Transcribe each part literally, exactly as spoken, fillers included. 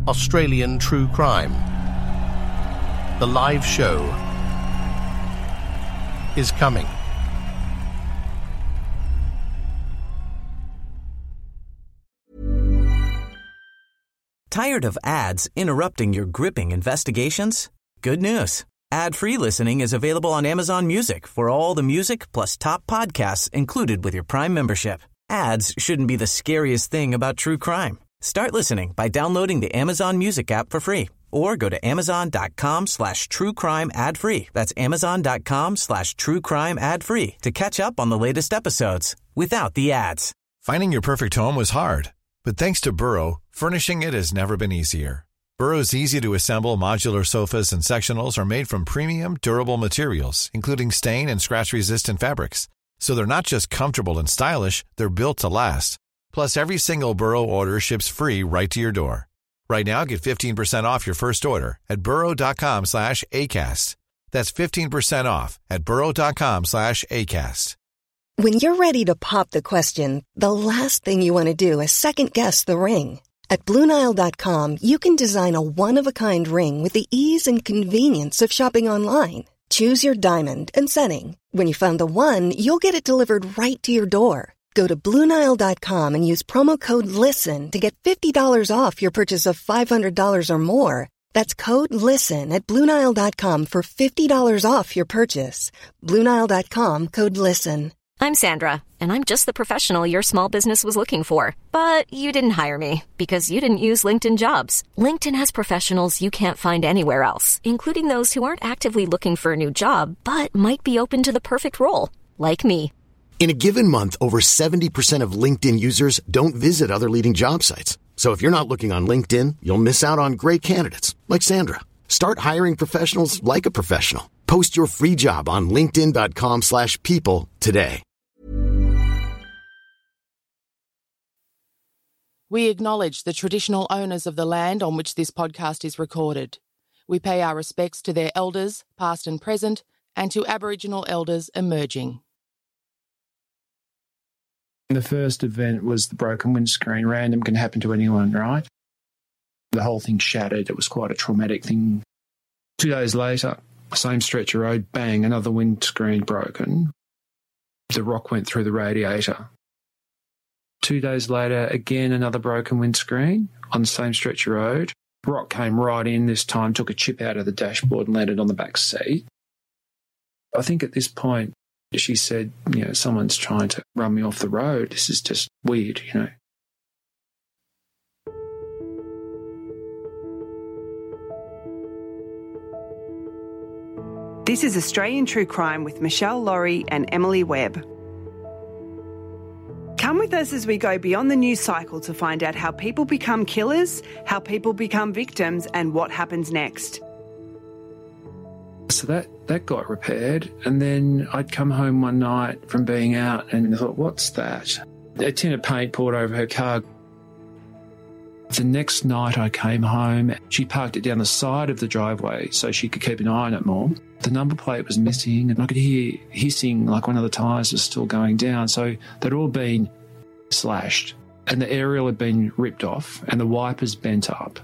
Australian True Crime. The live show is coming. Tired of ads interrupting your gripping investigations? Good news. Ad-free listening is available on Amazon Music for all the music plus top podcasts included with your Prime membership. Ads shouldn't be the scariest thing about true crime. Start listening by downloading the Amazon Music app for free or go to amazon.com slash true crime ad free. That's amazon.com slash true crime ad free to catch up on the latest episodes without the ads. Finding your perfect home was hard, but thanks to Burrow, furnishing it has never been easier. Burrow's easy-to-assemble modular sofas and sectionals are made from premium, durable materials, including stain and scratch-resistant fabrics. So they're not just comfortable and stylish, they're built to last. Plus, every single Burrow order ships free right to your door. Right now, get fifteen percent off your first order at burrow.com slash ACAST. That's fifteen percent off at burrow.com slash ACAST. When you're ready to pop the question, the last thing you want to do is second-guess the ring. At Blue Nile dot com, you can design a one-of-a-kind ring with the ease and convenience of shopping online. Choose your diamond and setting. When you find the one, you'll get it delivered right to your door. Go to Blue Nile dot com and use promo code LISTEN to get fifty dollars off your purchase of five hundred dollars or more. That's code LISTEN at Blue Nile dot com for fifty dollars off your purchase. Blue Nile dot com, code LISTEN. I'm Sandra, and I'm just the professional your small business was looking for. But you didn't hire me because you didn't use LinkedIn Jobs. LinkedIn has professionals you can't find anywhere else, including those who aren't actively looking for a new job, but might be open to the perfect role, like me. In a given month, over seventy percent of LinkedIn users don't visit other leading job sites. So if you're not looking on LinkedIn, you'll miss out on great candidates like Sandra. Start hiring professionals like a professional. Post your free job on linkedin.com slash people today. We acknowledge the traditional owners of the land on which this podcast is recorded. We pay our respects to their elders, past and present, and to Aboriginal elders emerging. The first event was the broken windscreen. Random can happen to anyone, right? The whole thing shattered. It was quite a traumatic thing. Two days later, same stretch of road, bang, another windscreen broken. The rock went through the radiator. Two days later, again, another broken windscreen on the same stretch of road. Rock came right in this time, took a chip out of the dashboard and landed on the back seat. I think at this point, she said, you know, someone's trying to run me off the road. This is just weird, you know. This is Australian True Crime with Michelle Laurie and Emily Webb. Come with us as we go beyond the news cycle to find out how people become killers, how people become victims, and what happens next. So that, that got repaired, and then I'd come home one night from being out and I thought, what's that? A tin of paint poured over her car. The next night I came home, she parked it down the side of the driveway so she could keep an eye on it more. The number plate was missing and I could hear hissing like one of the tyres was still going down. So they'd all been slashed and the aerial had been ripped off and the wipers bent up.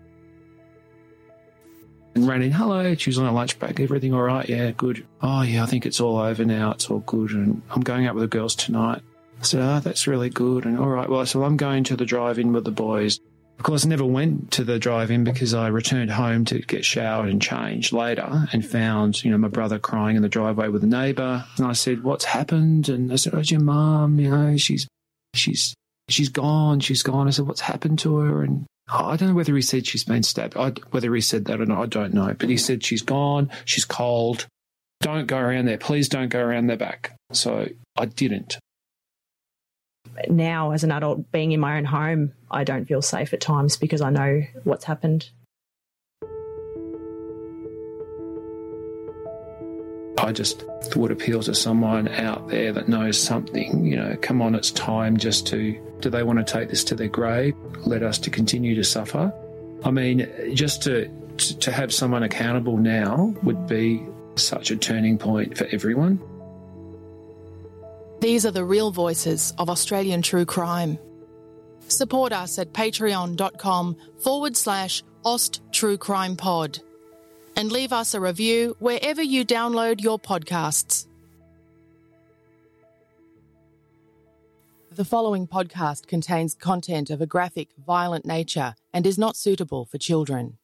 And ran in, hello, she was on her lunch break, everything all right? Yeah, good. Oh, yeah, I think it's all over now, it's all good, and I'm going out with the girls tonight. I said, oh, that's really good, and all right, well, so I'm going to the drive-in with the boys. Of course, I never went to the drive-in because I returned home to get showered and changed later and found, you know, my brother crying in the driveway with a neighbour. And I said, what's happened? And I said, oh, it's your mum, you know, she's, she's, she's gone, she's gone. I said, what's happened to her? And oh, I don't know whether he said she's been stabbed. I, whether he said that or not, I don't know. But he said she's gone, she's cold. Don't go around there. Please don't go around their back. So I didn't. Now, as an adult, being in my own home, I don't feel safe at times because I know what's happened. I just would appeal to someone out there that knows something, you know, come on, it's time just to, do they want to take this to their grave? Let us to continue to suffer? I mean, just to, to have someone accountable now would be such a turning point for everyone. These are the real voices of Australian true crime. Support us at patreon.com forward slash Ost True Crime Pod. And leave us a review wherever you download your podcasts. The following podcast contains content of a graphic, violent nature and is not suitable for children.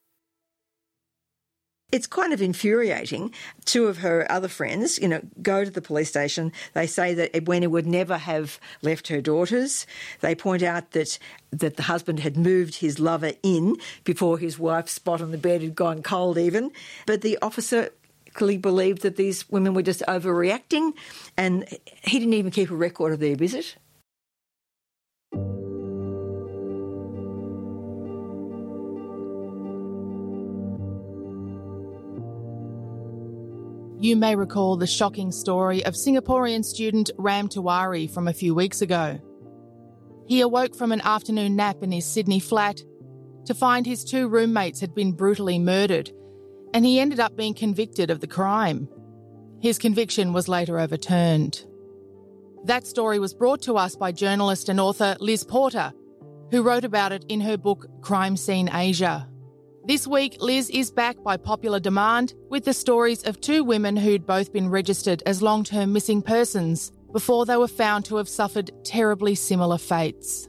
It's kind of infuriating. Two of her other friends, you know, go to the police station. They say that Edwina would never have left her daughters. They point out that that the husband had moved his lover in before his wife's spot on the bed had gone cold even. But the officer clearly believed that these women were just overreacting, and he didn't even keep a record of their visit. You may recall the shocking story of Singaporean student Ram Tiwari from a few weeks ago. He awoke from an afternoon nap in his Sydney flat to find his two roommates had been brutally murdered, and he ended up being convicted of the crime. His conviction was later overturned. That story was brought to us by journalist and author Liz Porter, who wrote about it in her book Crime Scene Asia. This week, Liz is back by popular demand with the stories of two women who'd both been registered as long-term missing persons before they were found to have suffered terribly similar fates.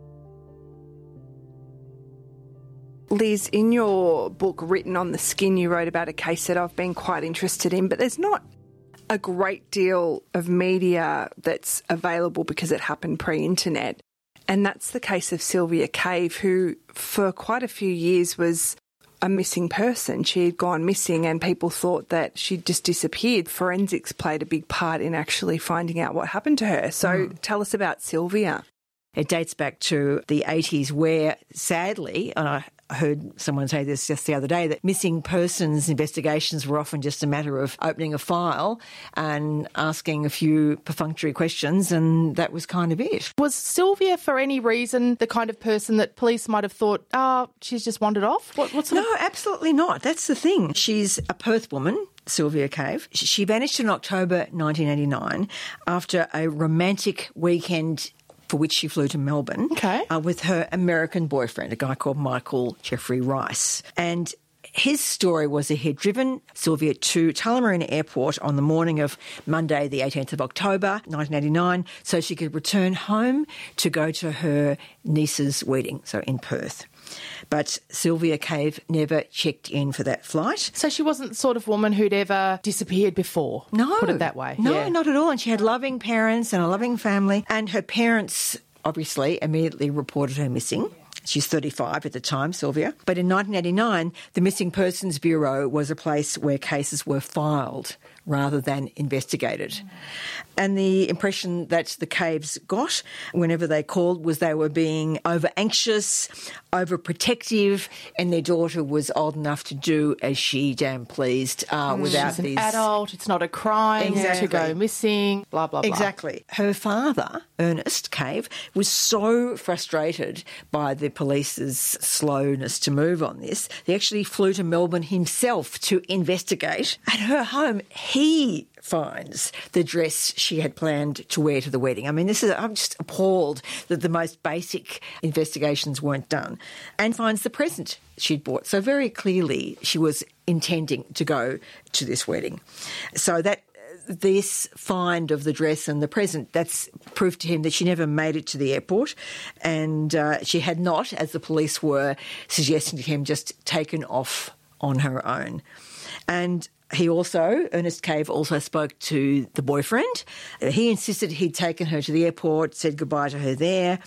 Liz, in your book Written on the Skin, you wrote about a case that I've been quite interested in, but there's not a great deal of media that's available because it happened pre-internet. And that's the case of Sylvia Cave, who for quite a few years was a missing person. She had gone missing and people thought that she'd just disappeared. Forensics played a big part in actually finding out what happened to her. So mm. tell us about Sylvia. It dates back to the eighties where, sadly, and I heard someone say this just the other day, that missing persons investigations were often just a matter of opening a file and asking a few perfunctory questions, and that was kind of it. Was Sylvia, for any reason, the kind of person that police might have thought, oh, she's just wandered off? What, what sort no, of... absolutely not. That's the thing. She's a Perth woman, Sylvia Cave. She vanished in October nineteen eighty-nine after a romantic weekend for which she flew to Melbourne okay. uh, with her American boyfriend, a guy called Michael Jeffrey Rice. And his story was that he had driven Sylvia to Tullamarine Airport on the morning of Monday, the eighteenth of October, nineteen eighty-nine, so she could return home to go to her niece's wedding, so in Perth. But Sylvia Cave never checked in for that flight. So she wasn't the sort of woman who'd ever disappeared before, no, put it that way. No, yeah. not at all. And she had loving parents and a loving family. And her parents, obviously, immediately reported her missing. She's thirty-five at the time, Sylvia. But in nineteen eighty-nine, the Missing Persons Bureau was a place where cases were filed rather than investigated. Mm. And the impression that the Caves got whenever they called was they were being over-anxious, over-protective, and their daughter was old enough to do as she damn pleased uh, mm. without She's an these... adult, it's not a crime exactly. to go missing, blah, blah, blah. Exactly. Her father, Ernest Cave, was so frustrated by the police's slowness to move on this, he actually flew to Melbourne himself to investigate. At her home, he finds the dress she had planned to wear to the wedding. I mean, this is, I'm just appalled that the most basic investigations weren't done, and finds the present she'd bought. So very clearly she was intending to go to this wedding. So that this find of the dress and the present, that's proof to him that she never made it to the airport, and uh, she had not, as the police were suggesting to him, just taken off on her own. And he also, Ernest Cave, also spoke to the boyfriend. He insisted he'd taken her to the airport, said goodbye to her there,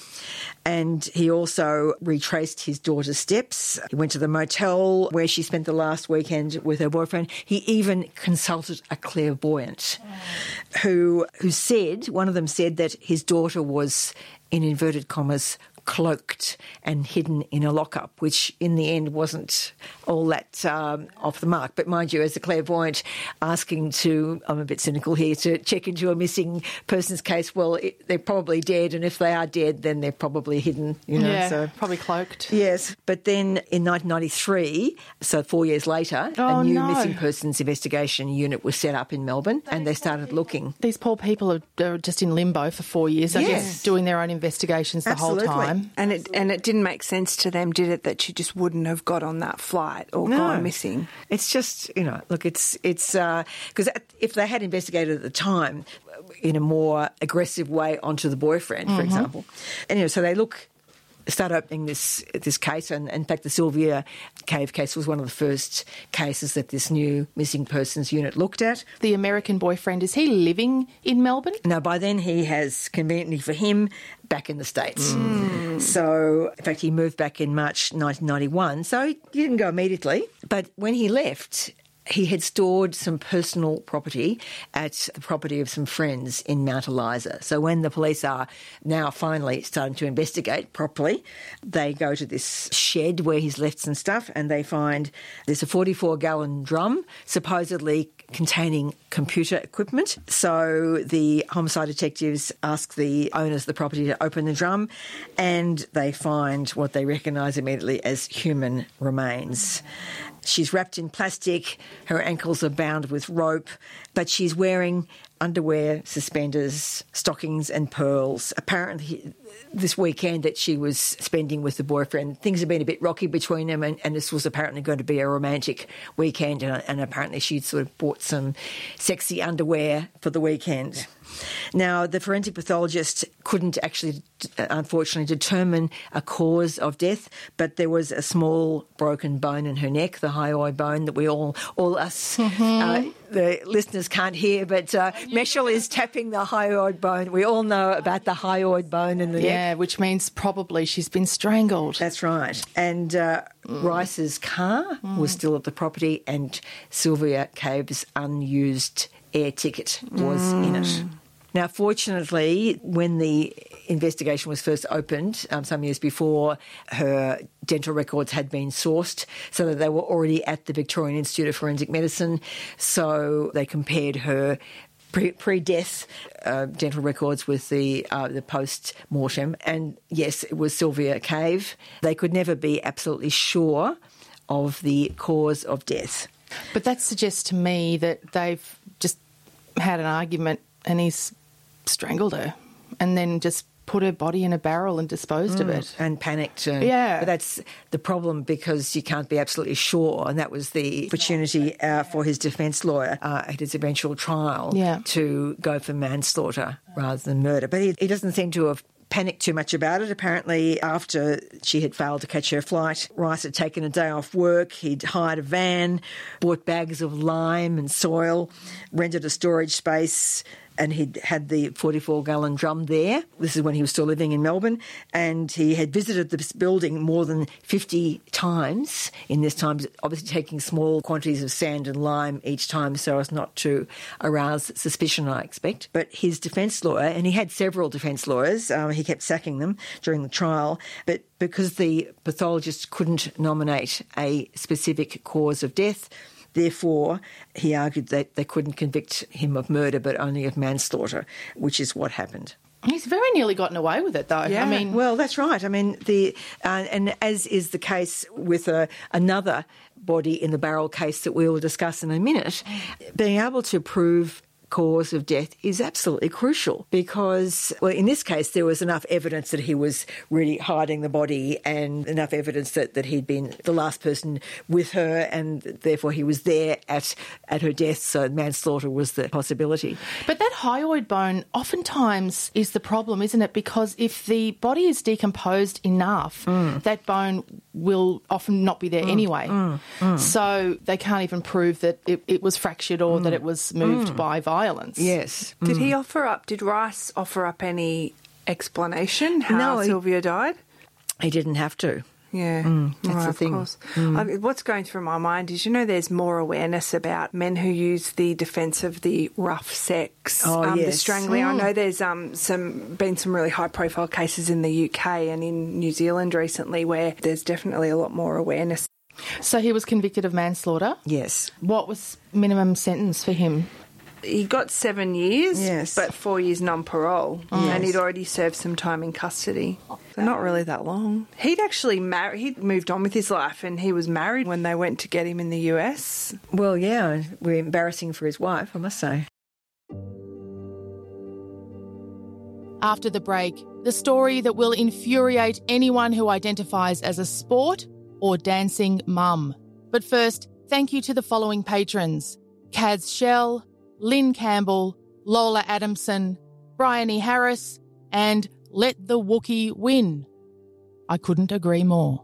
and he also retraced his daughter's steps. He went to the motel where she spent the last weekend with her boyfriend. He even consulted a clairvoyant who, who said, one of them said that his daughter was, in inverted commas, cloaked and hidden in a lockup, which in the end wasn't all that um, off the mark. But mind you, as a clairvoyant asking to, I'm a bit cynical here, to check into a missing person's case, well, it, they're probably dead, and if they are dead, then they're probably hidden, you know. Yeah, so, probably cloaked. yes. But then in nineteen ninety-three, so four years later, Oh, a new no. missing persons investigation unit was set up in Melbourne, and they started looking. These poor people are, are just in limbo for four years, I Yes. guess, doing their own investigations the Absolutely. whole time. And it and it didn't make sense to them, did it, that she just wouldn't have got on that flight or No. gone missing? It's just, you know, look, it's, it's, because if they had investigated at the time in a more aggressive way onto the boyfriend, for example. Anyway, so they look, start opening this this case, and in fact the Sylvia Cave case was one of the first cases that this new missing persons unit looked at. The American boyfriend, is he living in Melbourne? Now, by then he has, conveniently for him, back in the States. So, in fact, he moved back in March nineteen ninety-one, so he didn't go immediately. But when he left, he had stored some personal property at the property of some friends in Mount Eliza. So when the police are now finally starting to investigate properly, they go to this shed where he's left some stuff, and they find there's a forty-four gallon drum, supposedly containing computer equipment. So the homicide detectives ask the owners of the property to open the drum, and they find what they recognise immediately as human remains. She's wrapped in plastic, her ankles are bound with rope, but she's wearing underwear, suspenders, stockings and pearls. Apparently, this weekend that she was spending with the boyfriend, things had been a bit rocky between them, and, and this was apparently going to be a romantic weekend, and, and apparently she'd sort of bought some sexy underwear for the weekend. Now, the forensic pathologist couldn't actually, unfortunately, determine a cause of death, but there was a small broken bone in her neck, the hyoid bone that we all, all us, mm-hmm. uh, the listeners can't hear, but uh, Meshel is tapping the hyoid bone. We all know about the hyoid bone in the Yeah, neck. which means probably she's been strangled. That's right. And uh, mm. Rice's car mm. was still at the property, and Sylvia Cave's unused air ticket was mm. in it. Now, fortunately, when the investigation was first opened, um, some years before, her dental records had been sourced so that they were already at the Victorian Institute of Forensic Medicine. So they compared her pre- pre-death uh, dental records with the uh, the post-mortem. And yes, it was Sylvia Cave. They could never be absolutely sure of the cause of death. But that suggests to me that they've just had an argument and he's strangled her and then just put her body in a barrel and disposed mm, of it. And panicked. And, yeah. But that's the problem, because you can't be absolutely sure, and that was the opportunity uh, for his defence lawyer uh, at his eventual trial yeah. to go for manslaughter rather than murder. But he, he doesn't seem to have panicked too much about it. Apparently, after she had failed to catch her flight, Rice had taken a day off work. He'd hired a van, bought bags of lime and soil, rented a storage space, and he'd had the forty-four gallon drum there. This is when he was still living in Melbourne, and he had visited this building more than fifty times in this time, obviously taking small quantities of sand and lime each time so as not to arouse suspicion, I expect. But his defence lawyer, and he had several defence lawyers, um, he kept sacking them during the trial, but because the pathologist couldn't nominate a specific cause of death, therefore, he argued that they couldn't convict him of murder but only of manslaughter, which is what happened. He's very nearly gotten away with it, though. Yeah, I mean, well, that's right. I mean, the uh, and as is the case with uh, another body in the Barrel case that we will discuss in a minute, being able to prove cause of death is absolutely crucial, because, well, in this case, there was enough evidence that he was really hiding the body, and enough evidence that, that he'd been the last person with her, and therefore he was there at, at her death, so manslaughter was the possibility. But that hyoid bone oftentimes is the problem, isn't it? Because if the body is decomposed enough, mm. that bone will often not be there mm. anyway. Mm. Mm. So they can't even prove that it, it was fractured or mm. that it was moved mm. by violence. Violence. Yes. Did mm. he offer up, did Rice offer up any explanation how no, Sylvia died? He didn't have to. Yeah, Mm, that's right, the of thing. course. Mm. I mean, what's going through my mind is, you know, there's more awareness about men who use the defence of the rough sex, Oh, um, the yes. strangling. I Mm. know there's um, some been some really high-profile cases in the U K and in New Zealand recently where there's definitely a lot more awareness. So he was convicted of manslaughter. Yes. What was minimum sentence for him? He got seven years, Yes. but four years non-parole, and he'd already served some time in custody. So not really that long. He'd actually married, he'd moved on with his life, and he was married when they went to get him in the U S. Well, yeah, we're embarrassing for his wife, I must say. After the break, the story that will infuriate anyone who identifies as a sport or dancing mum. But first, thank you to the following patrons: Kaz Shell, Lynn Campbell, Lola Adamson, Bryony Harris, and Let the Wookiee Win. I couldn't agree more.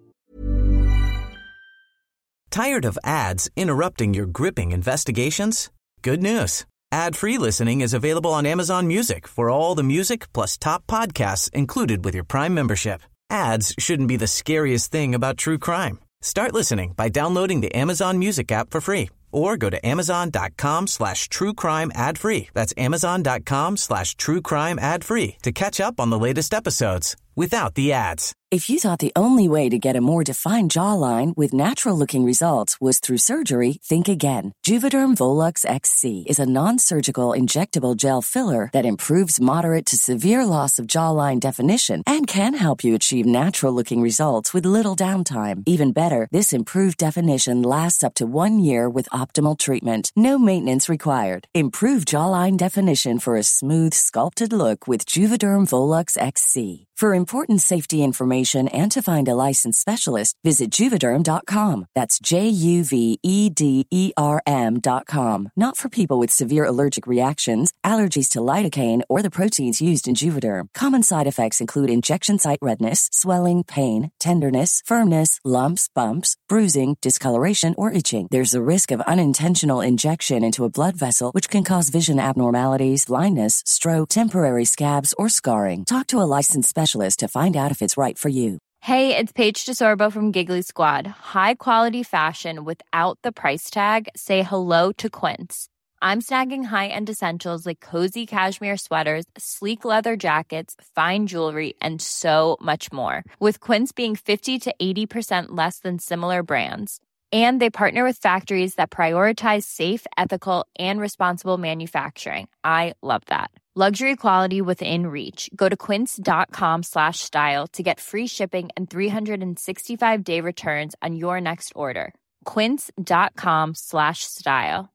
Tired of ads interrupting your gripping investigations? Good news. Ad-free listening is available on Amazon Music for all the music plus top podcasts included with your Prime membership. Ads shouldn't be the scariest thing about true crime. Start listening by downloading the Amazon Music app for free or go to amazon.com slash true crime ad free. That's amazon.com slash true crime ad free to catch up on the latest episodes without the ads. If you thought the only way to get a more defined jawline with natural-looking results was through surgery, think again. Juvederm Volux X C is a non-surgical injectable gel filler that improves moderate to severe loss of jawline definition and can help you achieve natural-looking results with little downtime. Even better, this improved definition lasts up to one year with optimal treatment. No maintenance required. Improve jawline definition for a smooth, sculpted look with Juvederm Volux X C. For important safety information and to find a licensed specialist, visit Juvederm dot com. That's J U V E D E R M dot com. Not for people with severe allergic reactions, allergies to lidocaine, or the proteins used in Juvederm. Common side effects include injection site redness, swelling, pain, tenderness, firmness, lumps, bumps, bruising, discoloration, or itching. There's a risk of unintentional injection into a blood vessel, which can cause vision abnormalities, blindness, stroke, temporary scabs, or scarring. Talk to a licensed specialist to find out if it's right for you. Hey, it's Paige DeSorbo from Giggly Squad. High quality fashion without the price tag. Say hello to Quince. I'm snagging high-end essentials like cozy cashmere sweaters, sleek leather jackets, fine jewelry, and so much more. With Quince being fifty to eighty percent less than similar brands. And they partner with factories that prioritize safe, ethical, and responsible manufacturing. I love that. Luxury quality within reach. Go to quince.com slash style to get free shipping and three sixty-five day returns on your next order. Quince.com slash style.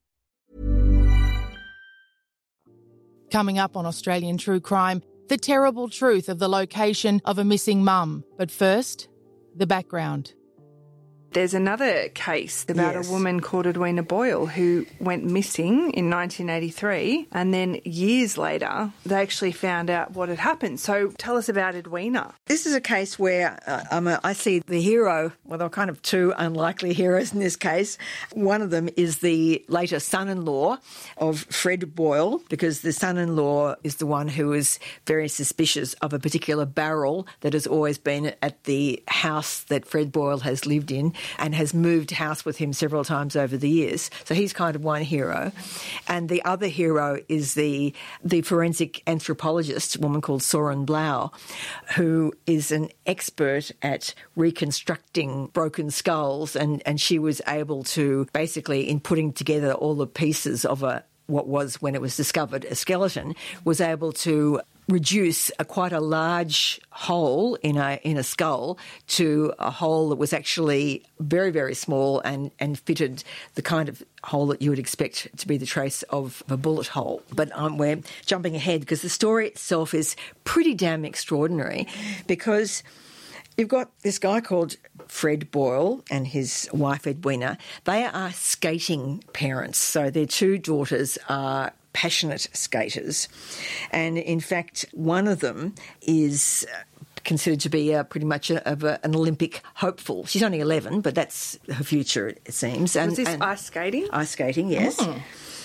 Coming up on Australian True Crime, the terrible truth of the location of a missing mum. But first, the background. There's another case about Yes. a woman called Edwina Boyle who went missing in nineteen eighty-three, and then years later they actually found out what had happened. So tell us about Edwina. This is a case where uh, I'm a, I see the hero, well, there are kind of two unlikely heroes in this case. One of them is the later son-in-law of Fred Boyle, because the son-in-law is the one who is very suspicious of a particular barrel that has always been at the house that Fred Boyle has lived in, and has moved house with him several times over the years. So he's kind of one hero. And the other hero is the the forensic anthropologist, a woman called Soren Blau, who is an expert at reconstructing broken skulls, and, and she was able to basically, in putting together all the pieces of a what was, when it was discovered, a skeleton, was able to reduce a quite a large hole in a in a skull to a hole that was actually very, very small and, and fitted the kind of hole that you would expect to be the trace of a bullet hole. But um, we're jumping ahead because the story itself is pretty damn extraordinary, because you've got this guy called Fred Boyle and his wife Edwina. They are skating parents, so their two daughters are passionate skaters. And in fact, one of them is considered to be uh, pretty much a, of a, an Olympic hopeful. She's only eleven, but that's her future, it seems. And, Was this and ice skating? Ice skating, yes. Oh.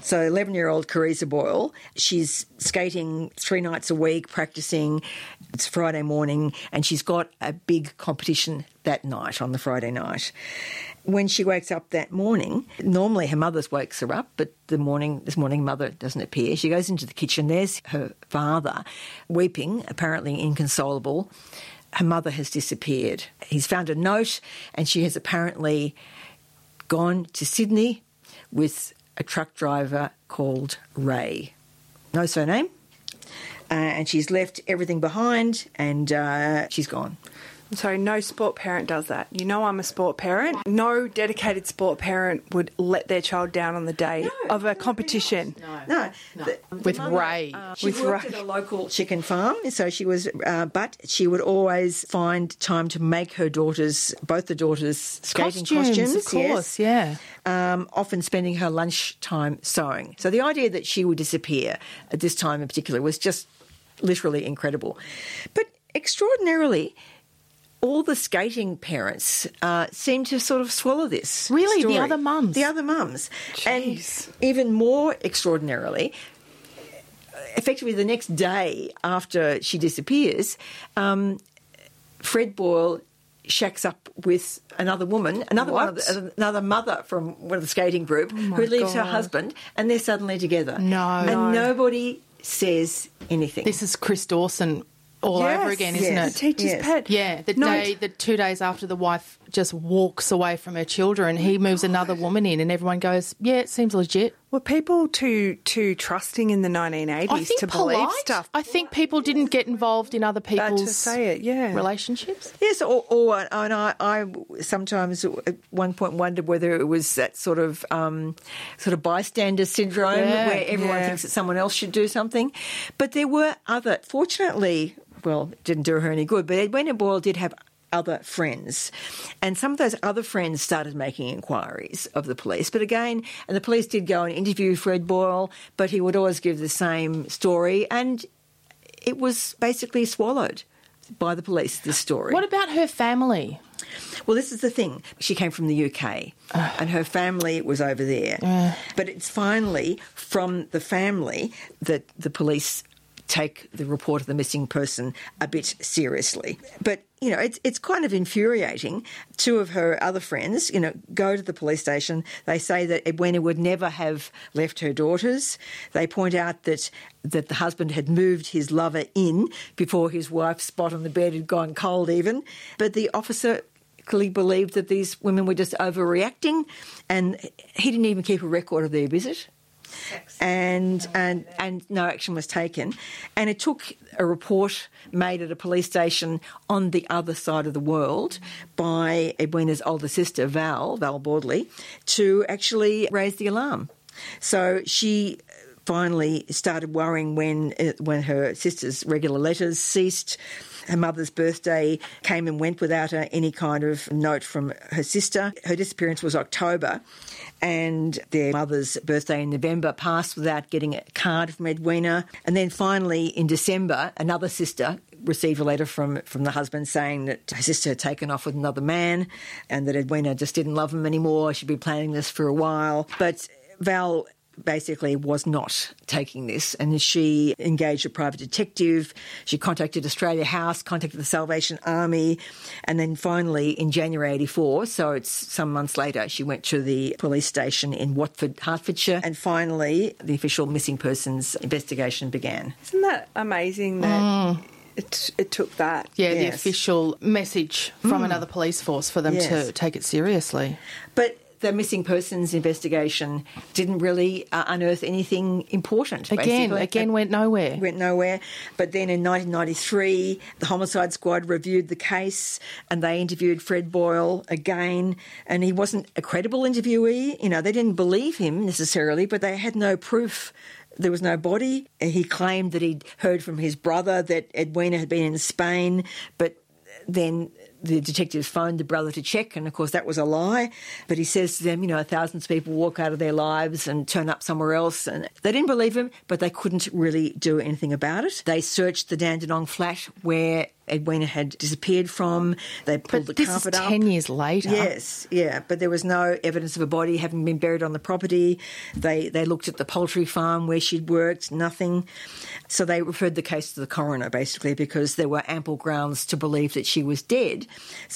So eleven-year-old Carissa Boyle, she's skating three nights a week, practising. It's Friday morning, and she's got a big competition that night, on the Friday night. When she wakes up that morning, normally her mother wakes her up, but the morning this morning mother doesn't appear. She goes into the kitchen. There's her father, weeping, apparently inconsolable. Her mother has disappeared. He's found a note, and she has apparently gone to Sydney with a truck driver called Ray. No surname. Uh, and she's left everything behind, and uh, she's gone. So no sport parent does that. You know I'm a sport parent. No dedicated sport parent would let their child down on the day no, of a competition. No, no. no. The, with mother, Ray. Uh, she with worked Ray. at a local chicken farm, so she was. Uh, but she would always find time to make her daughters, both the daughters, skating costumes. costumes. Of course, yes. yeah. Um, often spending her lunchtime sewing. So the idea that she would disappear at this time in particular was just literally incredible. But extraordinarily, all the skating parents uh, seem to sort of swallow this. Really? Story. The other mums? The other mums. Jeez. And even more extraordinarily, effectively the next day after she disappears, um, Fred Boyle shacks up with another woman, another what? one of the, another mother from one of the skating group, oh who leaves God. her husband, and they're suddenly together. No. And No. nobody says anything. This is Chris Dawson all Yes, over again, isn't yes. it? The teacher's Yes. pet. Yeah, the No, day, the two days after the wife just walks away from her children, he moves another woman in, and everyone goes, "Yeah, it seems legit." Were people too too trusting in the nineteen I eighties think to polite. believe stuff? I think people didn't get involved in other Uh, to people's say it, yeah. relationships. Yes, or, or and I, I sometimes at one point wondered whether it was that sort of um, sort of bystander syndrome Yeah, where everyone yeah. thinks that someone else should do something. But there were other, fortunately, well, it didn't do her any good, but Edwina Boyle did have other friends. And some of those other friends started making inquiries of the police. But again, and the police did go and interview Fred Boyle, but he would always give the same story. And it was basically swallowed by the police, this story. What about her family? Well, this is the thing. She came from the U K and her family was over there. Uh. But it's finally from the family that the police take the report of the missing person a bit seriously. But, you know, it's it's kind of infuriating. Two of her other friends, you know, go to the police station. They say that Edwina would never have left her daughters. They point out that that the husband had moved his lover in before his wife's spot on the bed had gone cold even. But the officer clearly believed that these women were just overreacting, and he didn't even keep a record of their visit. And and and no action was taken. And it took a report made at a police station on the other side of the world by Edwina's older sister, Val, Val Bordley, to actually raise the alarm. So she finally started worrying when uh, when her sister's regular letters ceased. Her mother's birthday came and went without a, any kind of note from her sister. Her disappearance was October, and their mother's birthday in November passed without getting a card from Edwina. And then finally, in December, another sister received a letter from, from the husband saying that her sister had taken off with another man and that Edwina just didn't love him anymore. She'd been planning this for a while. But Val basically was not taking this, and she engaged a private detective. She contacted Australia House, contacted the Salvation Army, and then finally in January eighty-four, so it's some months later, she went to the police station in Watford, Hertfordshire, and finally the official missing persons investigation began. Isn't that amazing that Mm. it, it took that? Yeah, the Yes. official message from Mm. another police force for them Yes. to take it seriously. But the missing persons investigation didn't really uh, unearth anything important. Again, basically. again went nowhere. Went nowhere. But then in nineteen ninety-three, the Homicide Squad reviewed the case and they interviewed Fred Boyle again, and he wasn't a credible interviewee. You know, they didn't believe him necessarily, but they had no proof. There was no body. He claimed that he'd heard from his brother that Edwina had been in Spain, but then the detectives phoned the brother to check, and of course that was a lie. But he says to them, you know, thousands of people walk out of their lives and turn up somewhere else. And they didn't believe him, but they couldn't really do anything about it. They searched the Dandenong flat where Edwina had disappeared from. They pulled but the this carpet is up. ten years later. Yes, yeah, but there was no evidence of a body having been buried on the property. They they looked at the poultry farm where she'd worked, nothing. So they referred the case to the coroner, basically, because there were ample grounds to believe that she was dead.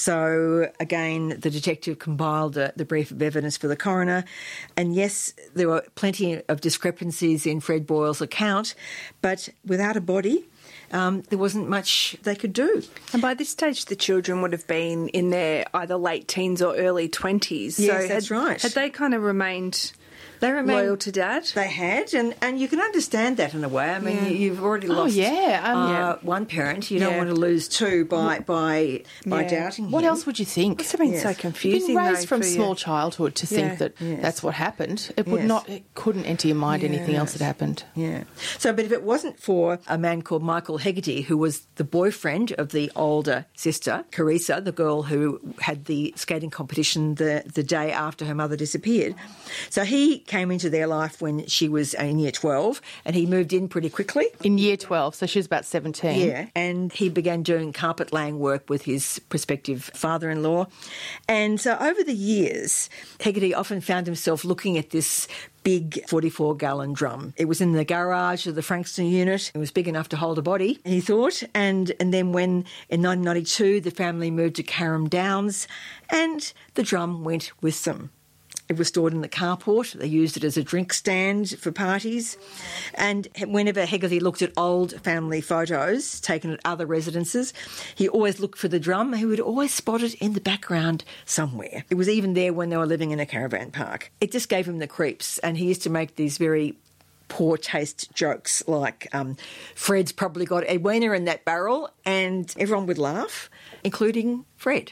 So, again, the detective compiled the, the brief of evidence for the coroner. And yes, there were plenty of discrepancies in Fred Boyle's account, but without a body, Um, there wasn't much they could do. And by this stage, the children would have been in their either late teens or early twenties. Yes, so that's had, right. Had they kind of remained... They remained loyal to Dad? They had, and, and you can understand that in a way. I mean, Yeah. you, you've already Oh, lost yeah, um, uh, yeah. one parent. You don't Yeah. want to lose two by by by Yeah. doubting What him. else would you think? Must have been Yes. so You've been confusing. You've been raised though, from for you. small childhood to think Yeah. that Yes. that's what happened. It would Yes. not, it couldn't enter your mind anything else that happened. Yeah. So, but if it wasn't for a man called Michael Hegarty, who was the boyfriend of the older sister, Carissa, the girl who had the skating competition the, the day after her mother disappeared. So he came into their life when she was in year twelve, and he moved in pretty quickly. In year twelve, so she was about seventeen. Yeah, and he began doing carpet laying work with his prospective father-in-law. And so over the years, Hegarty often found himself looking at this big forty-four gallon drum. It was in the garage of the Frankston unit. It was big enough to hold a body, he thought. And, and then when, in nineteen ninety-two, the family moved to Carrum Downs, and the drum went with them. It was stored in the carport. They used it as a drink stand for parties. And whenever Hegarty looked at old family photos taken at other residences, he always looked for the drum. He would always spot it in the background somewhere. It was even there when they were living in a caravan park. It just gave him the creeps. And he used to make these very poor taste jokes like, um, Fred's probably got Edwina in that barrel, and everyone would laugh, including Fred.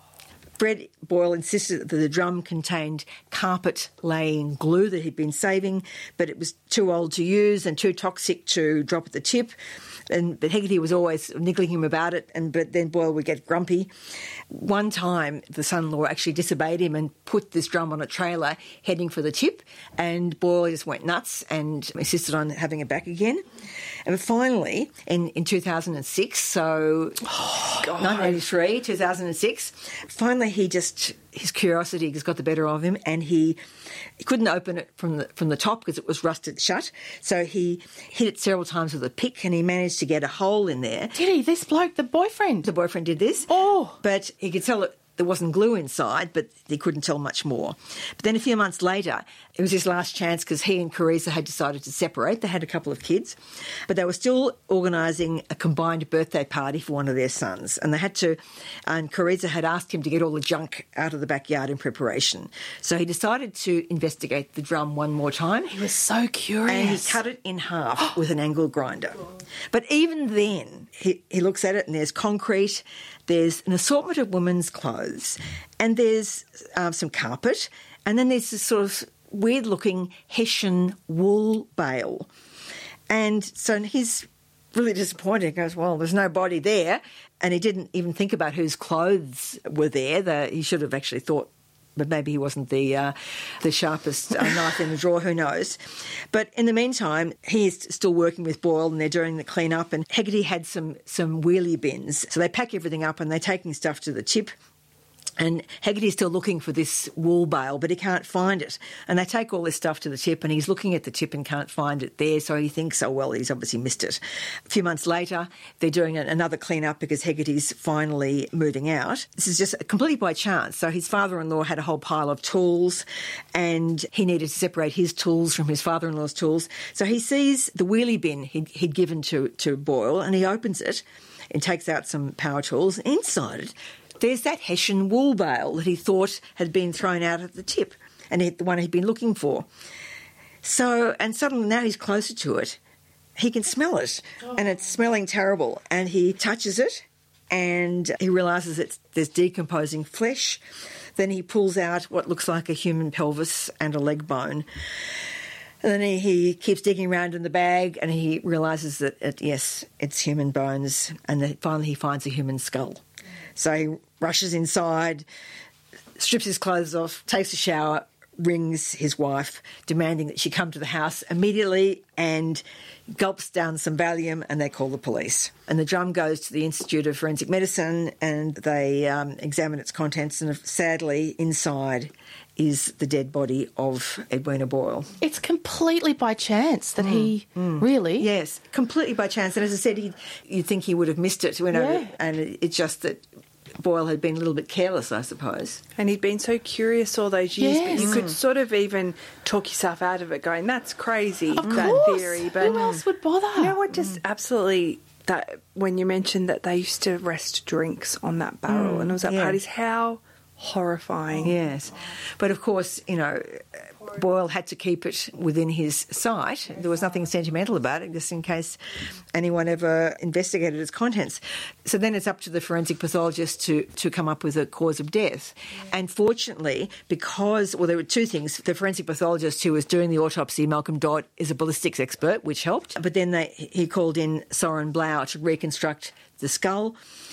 Fred Boyle insisted that the drum contained carpet-laying glue that he'd been saving, but it was too old to use and too toxic to drop at the tip. And but Hegarty was always niggling him about it, and but then Boyle would get grumpy. One time, the son-in-law actually disobeyed him and put this drum on a trailer heading for the tip, and Boyle just went nuts and insisted on having it back again. And finally, in, in two thousand six, so oh, nineteen eighty-three, two thousand six, finally he just, his curiosity just got the better of him, and he, he couldn't open it from the from the top because it was rusted shut. So he hit it several times with a pick, and he managed to get a hole in there. Did he? This bloke, the boyfriend? The boyfriend did this. Oh. But he could tell it there wasn't glue inside, but he couldn't tell much more. But then a few months later, it was his last chance because he and Carissa had decided to separate. They had a couple of kids, but they were still organising a combined birthday party for one of their sons. And they had to, and Carissa had asked him to get all the junk out of the backyard in preparation. So he decided to investigate the drum one more time. He was so curious. And he cut it in half with an angle grinder. But even then, he, he looks at it and there's concrete, there's an assortment of women's clothes, and there's um, some carpet, and then there's this sort of weird-looking Hessian wool bale. And so he's really disappointed. He goes, well, there's no body there. And he didn't even think about whose clothes were there. The, he should have actually thought, but maybe he wasn't the uh, the sharpest uh, knife in the drawer, who knows. But in the meantime, he's still working with Boyle and they're doing the clean-up, and Hegarty had some, some wheelie bins. So they pack everything up and they're taking stuff to the tip. And Hegarty's still looking for this wool bale, but he can't find it. And they take all this stuff to the tip, and he's looking at the tip and can't find it there, so he thinks, oh, well, he's obviously missed it. A few months later, they're doing another clean-up because Hegarty's finally moving out. This is just completely by chance. So his father-in-law had a whole pile of tools, and he needed to separate his tools from his father-in-law's tools. So he sees the wheelie bin he'd, he'd given to, to Boyle, and he opens it and takes out some power tools. Inside it, there's that Hessian wool bale that he thought had been thrown out at the tip, and the one he'd been looking for. So, and suddenly now he's closer to it. He can smell it, and it's smelling terrible. And he touches it, and he realises it's there's decomposing flesh. Then he pulls out what looks like a human pelvis and a leg bone. And then he, he keeps digging around in the bag, and he realises that, it, yes, it's human bones, and then finally he finds a human skull. So he rushes inside, strips his clothes off, takes a shower, rings his wife, demanding that she come to the house immediately, and gulps down some Valium, and they call the police. And the drum goes to the Institute of Forensic Medicine, and they um, examine its contents, and sadly, inside is the dead body of Edwina Boyle. It's completely by chance that mm. he... Mm. Really? Yes, completely by chance. And as I said, he'd, you'd think he would have missed it, you know, yeah. and it, it's just that Boyle had been a little bit careless, I suppose. And he'd been so curious all those years, yes. but you could sort of even talk yourself out of it going, that's crazy, of that course. theory. But who else would bother? You know what, just mm. absolutely... that when you mentioned that they used to rest drinks on that barrel mm, and it was at yeah. parties, how horrifying. Yes. But of course, you know, Boyle had to keep it within his sight. There was nothing sentimental about it, just in case anyone ever investigated its contents. So then it's up to the forensic pathologist to, to come up with a cause of death. And fortunately, because, well, there were two things. The forensic pathologist who was doing the autopsy, Malcolm Dodd, is a ballistics expert, which helped. But then they, he called in Soren Blau to reconstruct the skull.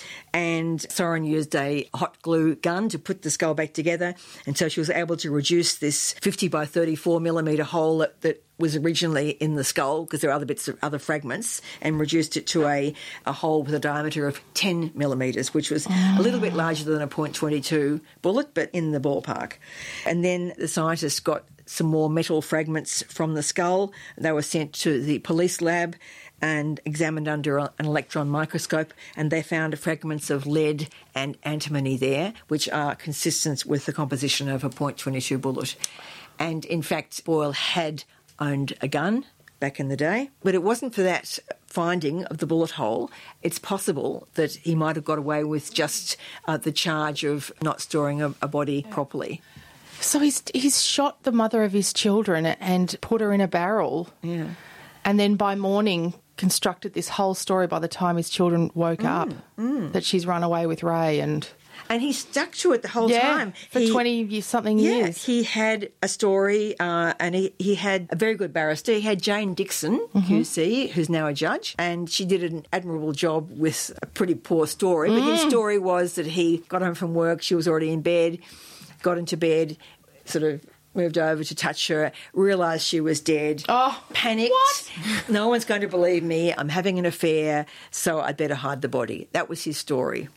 And Soren used a hot glue gun to put the skull back together. And so she was able to reduce this fifty by thirty-four millimetre hole that, that was originally in the skull, because there are other bits of other fragments, and reduced it to a, a hole with a diameter of ten millimetres, which was oh. a little bit larger than a point two two bullet, but in the ballpark. And then the scientists got some more metal fragments from the skull. They were sent to the police lab and examined under an electron microscope, and they found fragments of lead and antimony there, which are consistent with the composition of a point two two bullet. And in fact, Boyle had owned a gun back in the day, but it wasn't for that finding of the bullet hole. It's possible that he might have got away with just uh, the charge of not storing a, a body properly. So he's he's shot the mother of his children and put her in a barrel. Yeah. And then by morning constructed this whole story by the time his children woke mm, up mm. that she's run away with Ray. And and he stuck to it the whole yeah, time. for he, twenty-something yeah, years. He had a story uh, and he, he had a very good barrister. He had Jane Dixon, mm-hmm. Q C, who's now a judge, and she did an admirable job with a pretty poor story. Mm. But his story was that he got home from work, she was already in bed, got into bed, sort of moved over to touch her, realised she was dead, oh, panicked. What? No one's going to believe me. I'm having an affair, so I'd better hide the body. That was his story.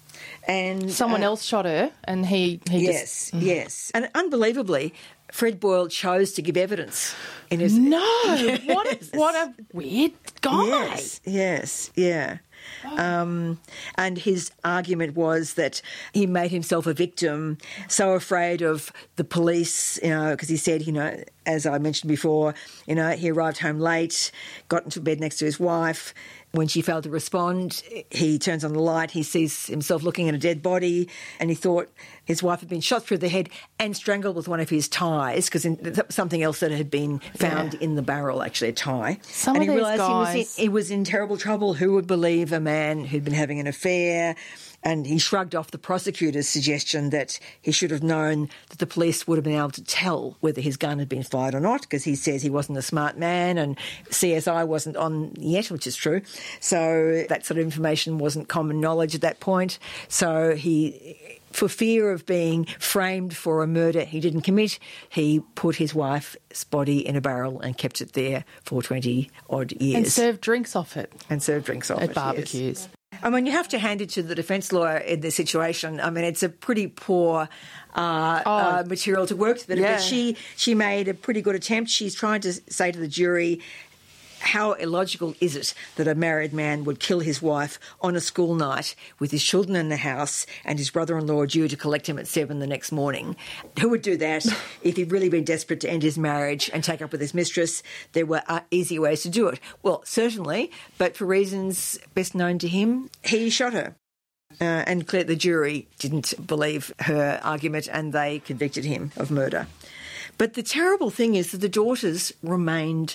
And someone uh, else shot her, and he, he yes, just... Mm. yes. And unbelievably, Fred Boyle chose to give evidence in his... No! Yes. What a, what a weird guy. Yes, yes, yeah. Um, and his argument was that he made himself a victim, so afraid of the police, you know, because he said, you know, as I mentioned before, you know, he arrived home late, got into bed next to his wife. When she failed to respond, he turns on the light, he sees himself looking at a dead body, and he thought his wife had been shot through the head and strangled with one of his ties, because something else that had been found yeah. in the barrel, actually, a tie. Some and of he these realised guys... he was, in, he was in terrible trouble. Who would believe a man who'd been having an affair? And he shrugged off the prosecutor's suggestion that he should have known that the police would have been able to tell whether his gun had been fired or not, because he says he wasn't a smart man and C S I wasn't on yet, which is true. So that sort of information wasn't common knowledge at that point. So he, for fear of being framed for a murder he didn't commit, he put his wife's body in a barrel and kept it there for twenty-odd years. And served drinks off it. And served drinks off at it, barbecues. Yes. I mean, you have to hand it to the defence lawyer in this situation. I mean, it's a pretty poor uh, oh, uh, material to work with. Yeah. But she, she made a pretty good attempt. She's trying to say to the jury, how illogical is it that a married man would kill his wife on a school night with his children in the house and his brother-in-law due to collect him at seven the next morning? Who would do that if he'd really been desperate to end his marriage and take up with his mistress? There were uh, easy ways to do it. Well, certainly, but for reasons best known to him, he shot her. Uh, and the jury didn't believe her argument and they convicted him of murder. But the terrible thing is that the daughters remained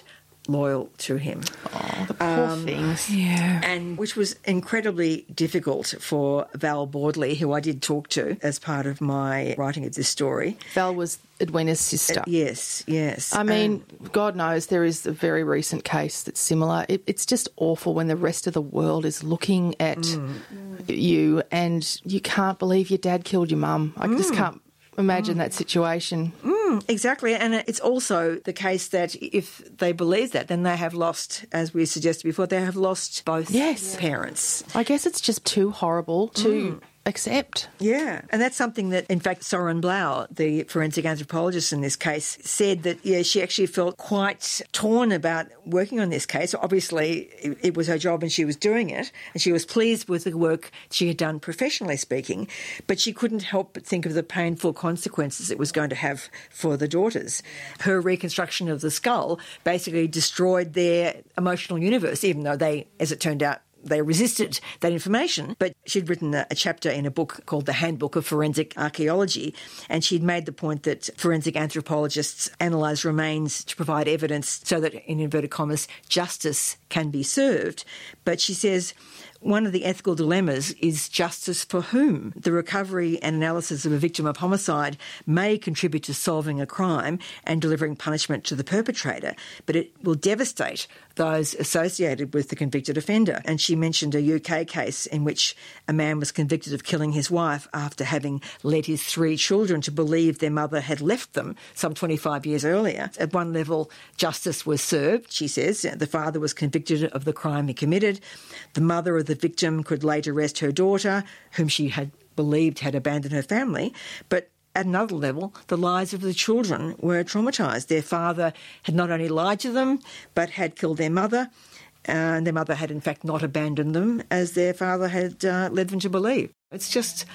loyal to him. Oh, the poor Um, things. Yeah. And which was incredibly difficult for Val Bordley, who I did talk to as part of my writing of this story. Val was Edwina's sister. Uh, yes, yes. I mean, um, God knows there is a very recent case that's similar. It, it's just awful when the rest of the world is looking at mm. you and you can't believe your dad killed your mum. I mm. just can't imagine mm. that situation. Mm, exactly. And it's also the case that if they believe that, then they have lost, as we suggested before, they have lost both yes. parents. I guess it's just too horrible to... Mm. accept. Yeah, and that's something that, in fact, Soren Blau, the forensic anthropologist in this case, said that, yeah, she actually felt quite torn about working on this case. Obviously, it, it was her job and she was doing it, and she was pleased with the work she had done professionally speaking, but she couldn't help but think of the painful consequences it was going to have for the daughters. Her reconstruction of the skull basically destroyed their emotional universe, even though they, as it turned out, they resisted that information. But she'd written a, a chapter in a book called The Handbook of Forensic Archaeology, and she'd made the point that forensic anthropologists analyse remains to provide evidence so that, in inverted commas, justice can be served. But she says one of the ethical dilemmas is justice for whom? The recovery and analysis of a victim of homicide may contribute to solving a crime and delivering punishment to the perpetrator, but it will devastate those associated with the convicted offender. And she mentioned a U K case in which a man was convicted of killing his wife after having led his three children to believe their mother had left them some twenty-five years earlier. At one level, justice was served, she says. The father was convicted of the crime he committed. The mother of the victim could later arrest her daughter, whom she had believed had abandoned her family. But at another level, the lives of the children were traumatised. Their father had not only lied to them, but had killed their mother, and their mother had in fact not abandoned them as their father had uh, led them to believe. It's just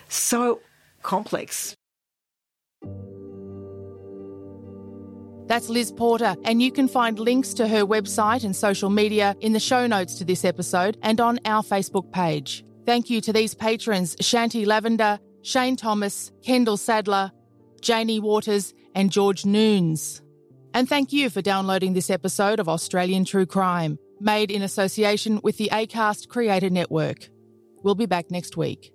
so complex. That's Liz Porter, and you can find links to her website and social media in the show notes to this episode and on our Facebook page. Thank you to these patrons, Shanti Lavender, Shane Thomas, Kendall Sadler, Janie Waters and George Noons. And thank you for downloading this episode of Australian True Crime, made in association with the Acast Creator Network. We'll be back next week.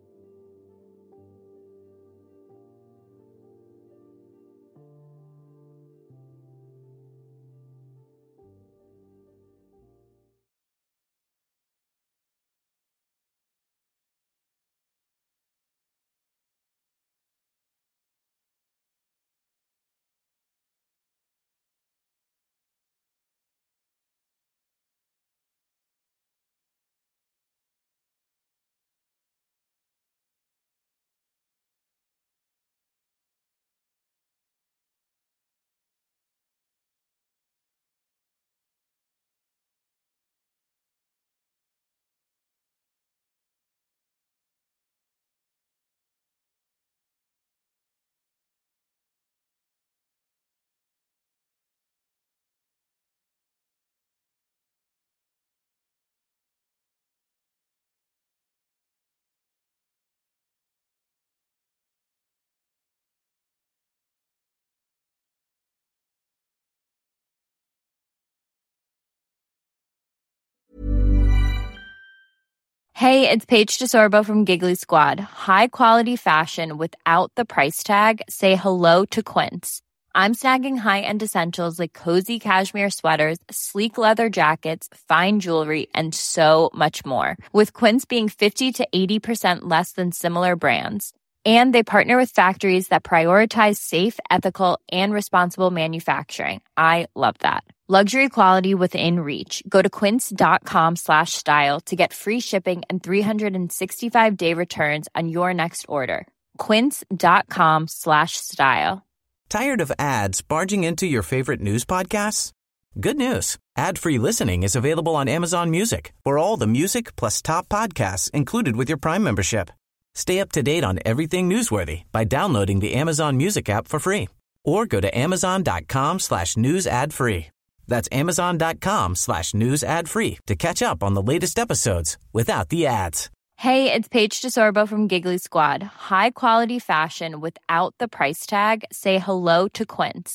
Hey, it's Paige DeSorbo from Giggly Squad. High quality fashion without the price tag. Say hello to Quince. I'm snagging high-end essentials like cozy cashmere sweaters, sleek leather jackets, fine jewelry, and so much more. With Quince being fifty to eighty percent less than similar brands. And they partner with factories that prioritize safe, ethical, and responsible manufacturing. I love that. Luxury quality within reach. Go to quince.com slash style to get free shipping and three sixty-five day returns on your next order. Quince.com slash style. Tired of ads barging into your favorite news podcasts? Good news. Ad-free listening is available on Amazon Music for all the music plus top podcasts included with your Prime membership. Stay up to date on everything newsworthy by downloading the Amazon Music app for free or go to amazon.com slash news ad free. That's amazon.com slash news ad free to catch up on the latest episodes without the ads. Hey, it's Paige DeSorbo from Giggly Squad. High quality fashion without the price tag. Say hello to Quince.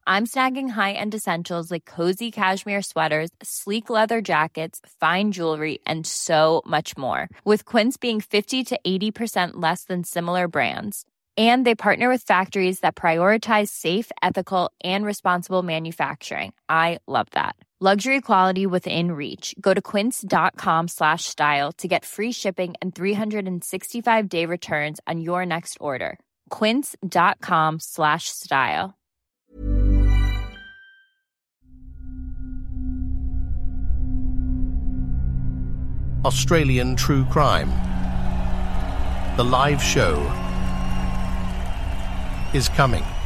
I'm snagging high-end essentials like cozy cashmere sweaters, sleek leather jackets, fine jewelry, and so much more. With Quince being fifty to eighty percent less than similar brands. And they partner with factories that prioritize safe, ethical, and responsible manufacturing. I love that. Luxury quality within reach. Go to quince.com slash style to get free shipping and three sixty-five day returns on your next order. Quince.com slash style. Australian True Crime. The live show is coming.